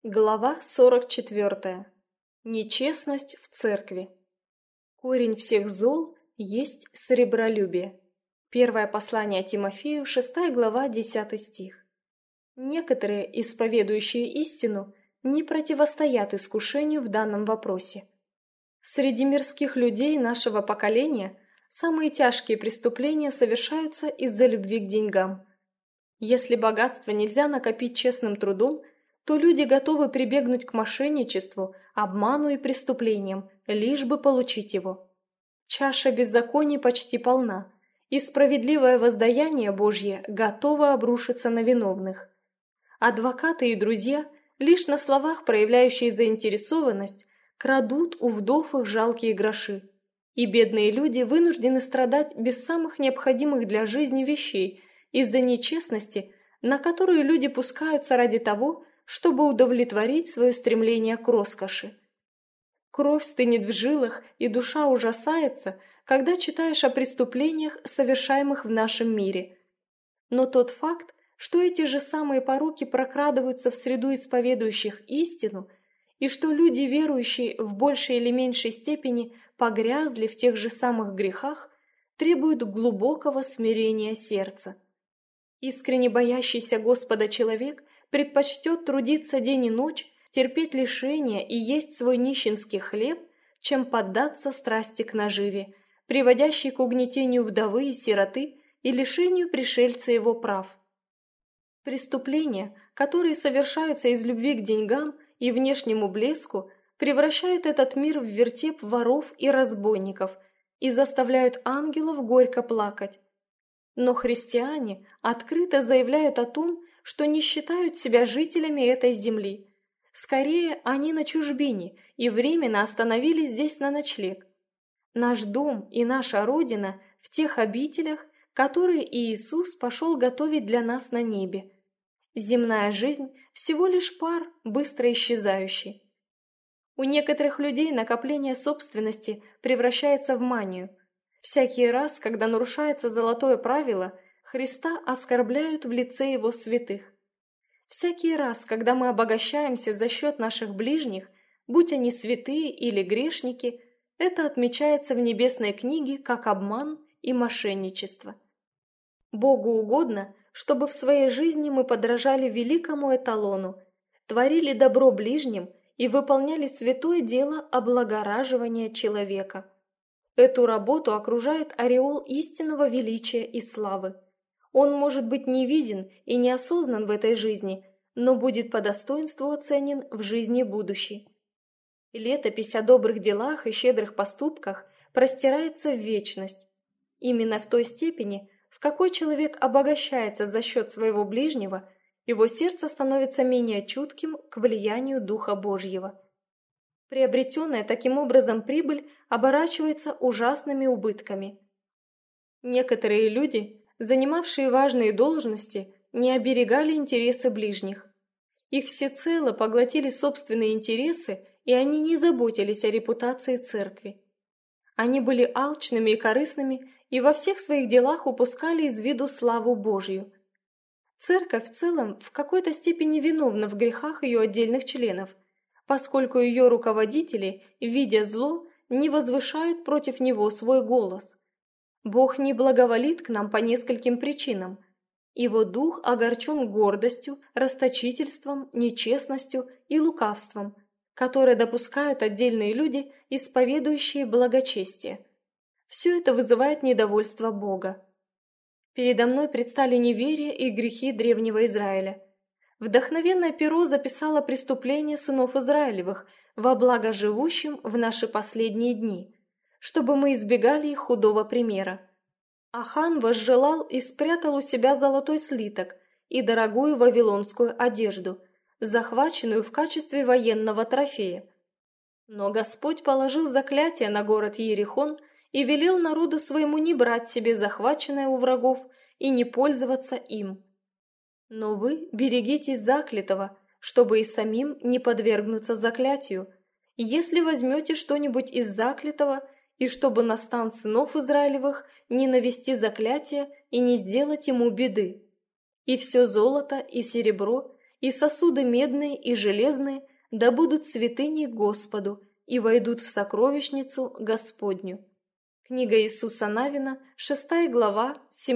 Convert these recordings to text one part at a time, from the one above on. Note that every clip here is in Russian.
Глава 44. Нечестность в церкви. Корень всех зол есть сребролюбие. Первое послание Тимофею, 6 глава, 10 стих. Некоторые, исповедующие истину, не противостоят искушению в данном вопросе. Среди мирских людей нашего поколения самые тяжкие преступления совершаются из-за любви к деньгам. Если богатство нельзя накопить честным трудом, то люди готовы прибегнуть к мошенничеству, обману и преступлениям, лишь бы получить его. Чаша беззаконий почти полна, и справедливое воздаяние Божье готово обрушиться на виновных. Адвокаты и друзья, лишь на словах проявляющие заинтересованность, крадут у вдов их жалкие гроши, и бедные люди вынуждены страдать без самых необходимых для жизни вещей из-за нечестности, на которую люди пускаются ради того, чтобы удовлетворить свое стремление к роскоши. Кровь стынет в жилах, и душа ужасается, когда читаешь о преступлениях, совершаемых в нашем мире. Но тот факт, что эти же самые пороки прокрадываются в среду исповедующих истину, и что люди, верующие в большей или меньшей степени, погрязли в тех же самых грехах, требует глубокого смирения сердца. Искренне боящийся Господа человек предпочтет трудиться день и ночь, терпеть лишения и есть свой нищенский хлеб, чем поддаться страсти к наживе, приводящей к угнетению вдовы и сироты и лишению пришельца его прав. Преступления, которые совершаются из любви к деньгам и внешнему блеску, превращают этот мир в вертеп воров и разбойников и заставляют ангелов горько плакать. Но христиане открыто заявляют о том, что не считают себя жителями этой земли. Скорее, они на чужбине и временно остановились здесь на ночлег. Наш дом и наша Родина в тех обителях, которые Иисус пошел готовить для нас на небе. Земная жизнь – всего лишь пар, быстро исчезающий. У некоторых людей накопление собственности превращается в манию. Всякий раз, когда нарушается золотое правило, Христа оскорбляют в лице Его святых. Всякий раз, когда мы обогащаемся за счет наших ближних, будь они святые или грешники, это отмечается в небесной книге как обман и мошенничество. Богу угодно, чтобы в своей жизни мы подражали великому эталону, творили добро ближним и выполняли святое дело облагораживания человека. Эту работу окружает ореол истинного величия и славы. Он может быть не виден и не осознан в этой жизни, но будет по достоинству оценен в жизни будущей. Летопись о добрых делах и щедрых поступках простирается в вечность. Именно в той степени, в какой человек обогащается за счет своего ближнего, его сердце становится менее чутким к влиянию Духа Божьего. Приобретенная таким образом прибыль оборачивается ужасными убытками. Некоторые люди, занимавшие важные должности, не оберегали интересы ближних. Их всецело поглотили собственные интересы, и они не заботились о репутации церкви. Они были алчными и корыстными, и во всех своих делах упускали из виду славу Божью. Церковь в целом в какой-то степени виновна в грехах ее отдельных членов, поскольку ее руководители, видя зло, не возвышают против него свой голос. Бог не благоволит к нам по нескольким причинам. Его дух огорчен гордостью, расточительством, нечестностью и лукавством, которые допускают отдельные люди, исповедующие благочестие. Все это вызывает недовольство Бога. Передо мной предстали неверие и грехи древнего Израиля. Вдохновенное перо записало преступления сынов Израилевых во благо живущим в наши последние дни, чтобы мы избегали их худого примера. Ахан возжелал и спрятал у себя золотой слиток и дорогую вавилонскую одежду, захваченную в качестве военного трофея. Но Господь положил заклятие на город Иерихон и велел народу своему не брать себе захваченное у врагов и не пользоваться им. Но вы берегитесь заклятого, чтобы и самим не подвергнуться заклятию. Если возьмете что-нибудь из заклятого, и чтобы на стан сынов Израилевых не навести заклятие и не сделать ему беды. И все золото, и серебро, и сосуды медные и железные да будут святыней Господу и войдут в сокровищницу Господню». Книга Иисуса Навина, 6 глава,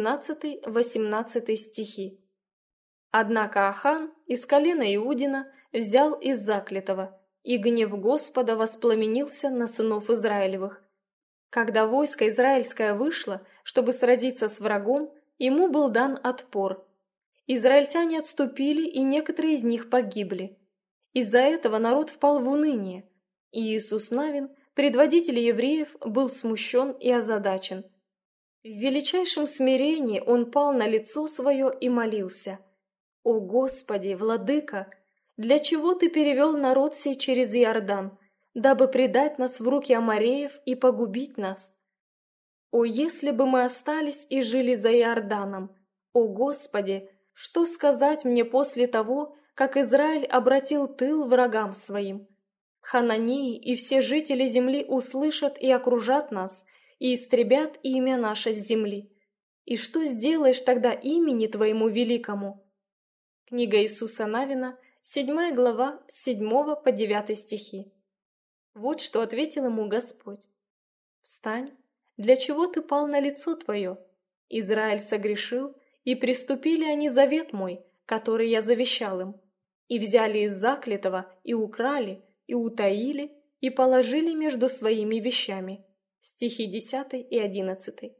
17-18 стихи. Однако Ахан из колена Иудина взял из заклятого, и гнев Господа воспламенился на сынов Израилевых. Когда войско израильское вышло, чтобы сразиться с врагом, ему был дан отпор. Израильтяне отступили, и некоторые из них погибли. Из-за этого народ впал в уныние, и Иисус Навин, предводитель евреев, был смущен и озадачен. В величайшем смирении он пал на лицо свое и молился: «О Господи, Владыка, для чего Ты перевел народ сей через Иордан, дабы предать нас в руки амореев и погубить нас? О, если бы мы остались и жили за Иорданом! О Господи, что сказать мне после того, как Израиль обратил тыл врагам своим? Хананеи и все жители земли услышат и окружат нас, и истребят имя наше с земли. И что сделаешь тогда имени Твоему великому?» Книга Иисуса Навина, 7 глава, с 7 по 9 стихи. Вот что ответил ему Господь: «Встань, для чего ты пал на лицо твое? Израиль согрешил, и приступили они завет мой, который я завещал им, и взяли из заклятого, и украли, и утаили, и положили между своими вещами». Стихи 10 и 11.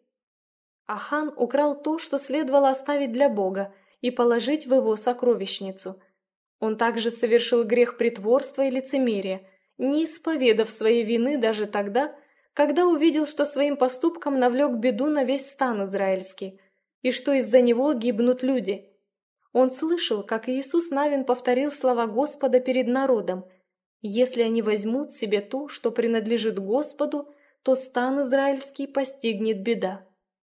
Ахан украл то, что следовало оставить для Бога, и положить в его сокровищницу. Он также совершил грех притворства и лицемерия, не исповедав своей вины даже тогда, когда увидел, что своим поступком навлек беду на весь стан израильский, и что из-за него гибнут люди. Он слышал, как Иисус Навин повторил слова Господа перед народом: «Если они возьмут себе то, что принадлежит Господу, то стан израильский постигнет беда».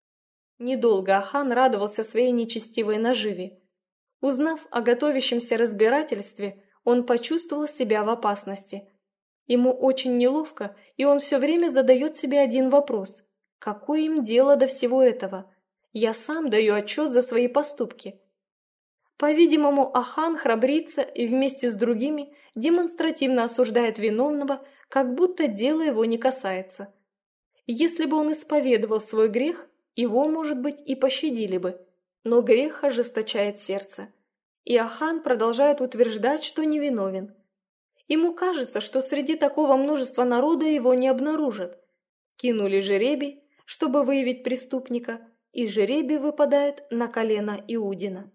Недолго Ахан радовался своей нечестивой наживе. Узнав о готовящемся разбирательстве, он почувствовал себя в опасности. Ему очень неловко, и он все время задает себе один вопрос: какое им дело до всего этого? Я сам даю отчет за свои поступки. По-видимому, Ахан храбрится и вместе с другими демонстративно осуждает виновного, как будто дело его не касается. Если бы он исповедовал свой грех, его, может быть, и пощадили бы, но грех ожесточает сердце. И Ахан продолжает утверждать, что невиновен. Ему кажется, что среди такого множества народа его не обнаружат. Кинули жеребий, чтобы выявить преступника, и жеребий выпадает на колено Иудина.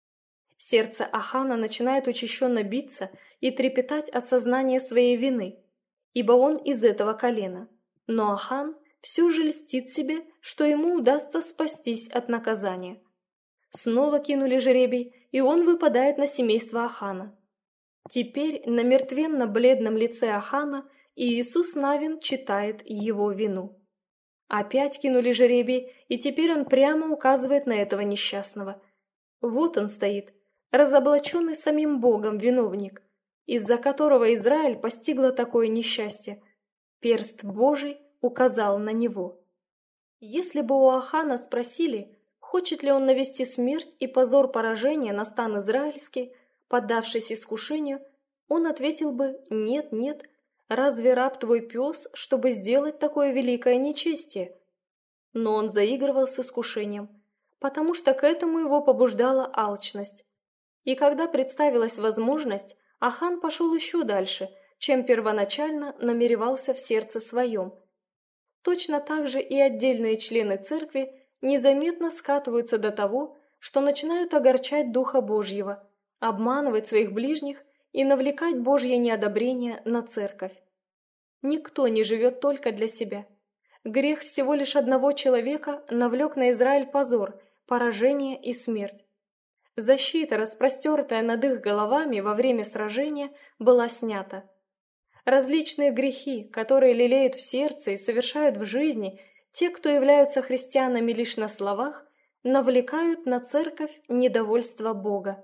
Сердце Ахана начинает учащенно биться и трепетать от сознания своей вины, ибо он из этого колена. Но Ахан все же льстит себе, что ему удастся спастись от наказания. Снова кинули жеребий, и он выпадает на семейство Ахана. Теперь на мертвенно-бледном лице Ахана Иисус Навин читает его вину. Опять кинули жеребий, и теперь он прямо указывает на этого несчастного. Вот он стоит, разоблаченный самим Богом виновник, из-за которого Израиль постигло такое несчастье. Перст Божий указал на него. Если бы у Ахана спросили, хочет ли он навести смерть и позор поражения на стан израильский, поддавшись искушению, он ответил бы: «Нет, нет, разве раб твой пес, чтобы сделать такое великое нечестие?» Но он заигрывал с искушением, потому что к этому его побуждала алчность. И когда представилась возможность, Ахан пошел еще дальше, чем первоначально намеревался в сердце своем. Точно так же и отдельные члены церкви незаметно скатываются до того, что начинают огорчать Духа Божьего, обманывать своих ближних и навлекать Божье неодобрение на церковь. Никто не живет только для себя. Грех всего лишь одного человека навлек на Израиль позор, поражение и смерть. Защита, распростертая над их головами во время сражения, была снята. Различные грехи, которые лелеют в сердце и совершают в жизни те, кто являются христианами лишь на словах, навлекают на церковь недовольство Бога.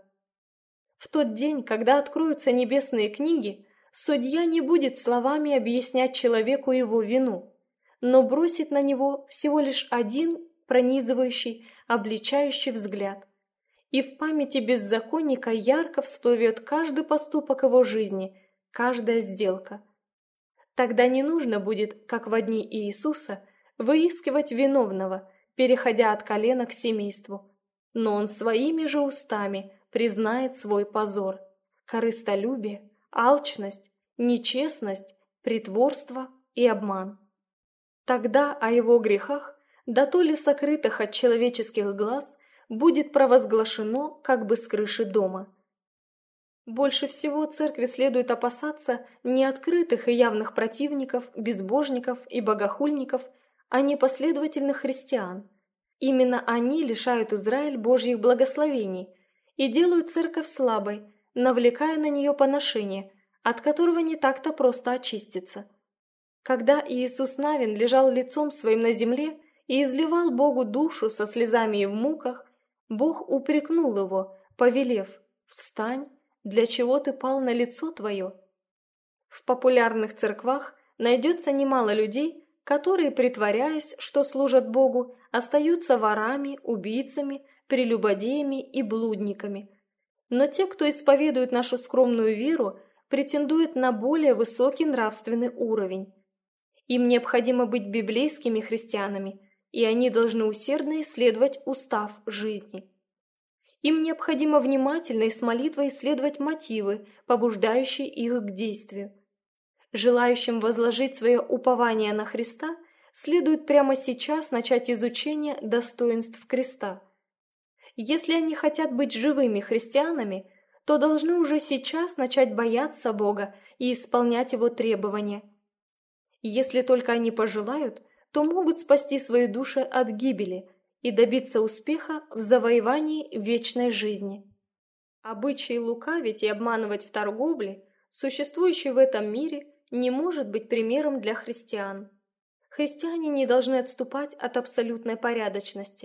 В тот день, когда откроются небесные книги, судья не будет словами объяснять человеку его вину, но бросит на него всего лишь один пронизывающий, обличающий взгляд. и в памяти беззаконника ярко всплывет каждый поступок его жизни, каждая сделка. Тогда не нужно будет, как во дни Иисуса, выискивать виновного, переходя от колена к семейству, но он своими же устами признает свой позор, корыстолюбие, алчность, нечестность, притворство и обман. Тогда о его грехах, да то ли сокрытых от человеческих глаз, будет провозглашено как бы с крыши дома. Больше всего церкви следует опасаться не открытых и явных противников, безбожников и богохульников, а непоследовательных христиан. Именно они лишают Израиль Божьих благословений и делают церковь слабой, навлекая на нее поношение, от которого не так-то просто очиститься. Когда Иисус Навин лежал лицом своим на земле и изливал Богу душу со слезами и в муках, Бог упрекнул его, повелев: «Встань, для чего ты пал на лицо твое?» В популярных церквах найдется немало людей, которые, притворяясь, что служат Богу, остаются ворами, убийцами, прелюбодеями и блудниками. Но те, кто исповедует нашу скромную веру, претендуют на более высокий нравственный уровень. Им необходимо быть библейскими христианами, и они должны усердно исследовать устав жизни. Им необходимо внимательно и с молитвой исследовать мотивы, побуждающие их к действию. Желающим возложить свое упование на Христа следует прямо сейчас начать изучение достоинств креста. Если они хотят быть живыми христианами, то должны уже сейчас начать бояться Бога и исполнять Его требования. Если только они пожелают, то могут спасти свои души от гибели и добиться успеха в завоевании вечной жизни. Обычай лукавить и обманывать в торговле, существующий в этом мире, не может быть примером для христиан. Христиане не должны отступать от абсолютной порядочности.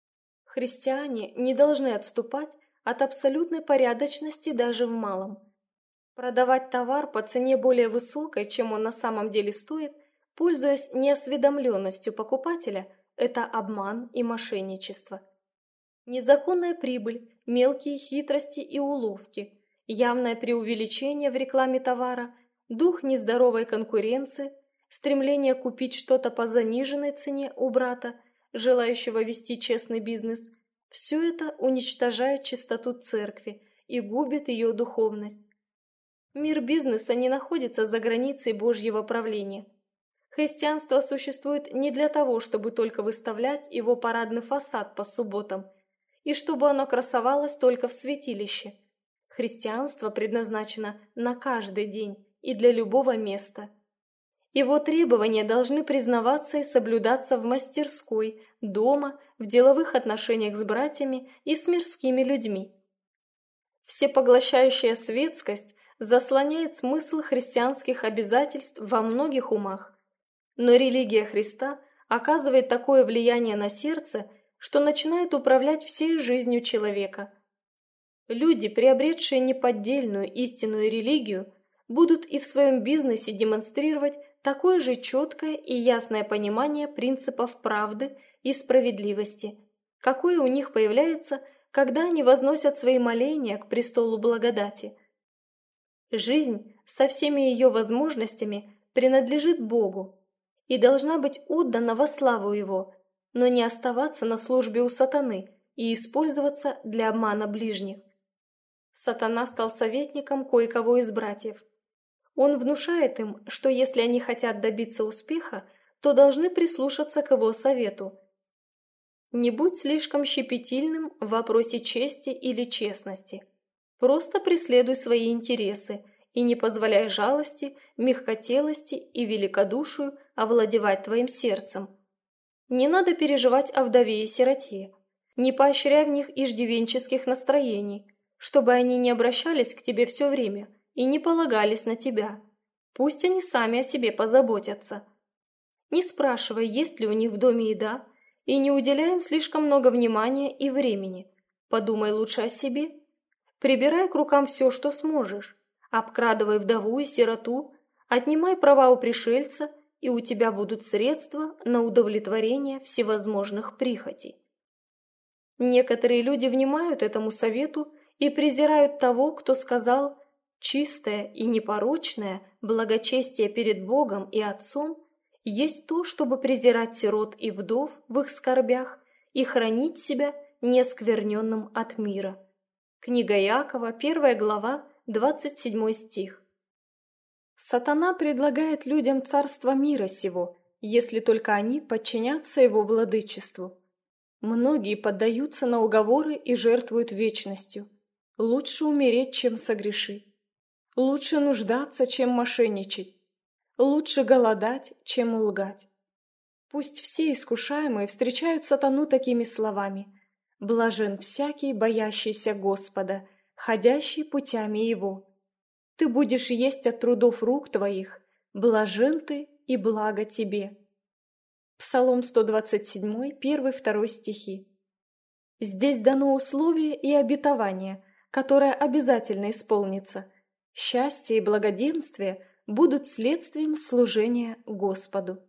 Христиане не должны отступать от абсолютной порядочности даже в малом. Продавать товар по цене более высокой, чем он на самом деле стоит, пользуясь неосведомленностью покупателя, это обман и мошенничество. Незаконная прибыль, мелкие хитрости и уловки, явное преувеличение в рекламе товара, дух нездоровой конкуренции, стремление купить что-то по заниженной цене у брата, желающего вести честный бизнес – все это уничтожает чистоту церкви и губит ее духовность. Мир бизнеса не находится за границей Божьего правления. Христианство существует не для того, чтобы только выставлять его парадный фасад по субботам, и чтобы оно красовалось только в святилище. Христианство предназначено на каждый день и для любого места. Его требования должны признаваться и соблюдаться в мастерской, дома, в деловых отношениях с братьями и с мирскими людьми. Всепоглощающая светскость заслоняет смысл христианских обязательств во многих умах, но религия Христа оказывает такое влияние на сердце, что начинает управлять всей жизнью человека. Люди, приобретшие неподдельную истинную религию, будут и в своем бизнесе демонстрировать такое же четкое и ясное понимание принципов правды и справедливости, какое у них появляется, когда они возносят свои моления к престолу благодати. Жизнь со всеми ее возможностями принадлежит Богу и должна быть отдана во славу Его, но не оставаться на службе у сатаны и использоваться для обмана ближних. Сатана стал советником кое-кого из братьев. Он внушает им, что если они хотят добиться успеха, то должны прислушаться к его совету. Не будь слишком щепетильным в вопросе чести или честности. Просто преследуй свои интересы и не позволяй жалости, мягкотелости и великодушию овладевать твоим сердцем. Не надо переживать о вдове и сироте. Не поощряй в них иждивенческих настроений, чтобы они не обращались к тебе все время и не полагались на тебя. Пусть они сами о себе позаботятся. Не спрашивай, есть ли у них в доме еда, и не уделяй им слишком много внимания и времени. Подумай лучше о себе. Прибирай к рукам все, что сможешь. Обкрадывай вдову и сироту, отнимай права у пришельца, и у тебя будут средства на удовлетворение всевозможных прихотей. Некоторые люди внимают этому совету и презирают того, кто сказал: «Чистое и непорочное благочестие перед Богом и Отцом есть то, чтобы презирать сирот и вдов в их скорбях и хранить себя неоскверненным от мира». Книга Иакова, 1 глава, 27 стих. Сатана предлагает людям царство мира сего, если только они подчинятся его владычеству. Многие поддаются на уговоры и жертвуют вечностью. Лучше умереть, чем согрешить. Лучше нуждаться, чем мошенничать. Лучше голодать, чем лгать. Пусть все искушаемые встречают сатану такими словами: «Блажен всякий, боящийся Господа, ходящий путями Его. Ты будешь есть от трудов рук твоих, блажен ты и благо тебе». Псалом 127, 1-2 стихи. Здесь дано условие и обетование, которое обязательно исполнится. Счастье и благоденствие будут следствием служения Господу.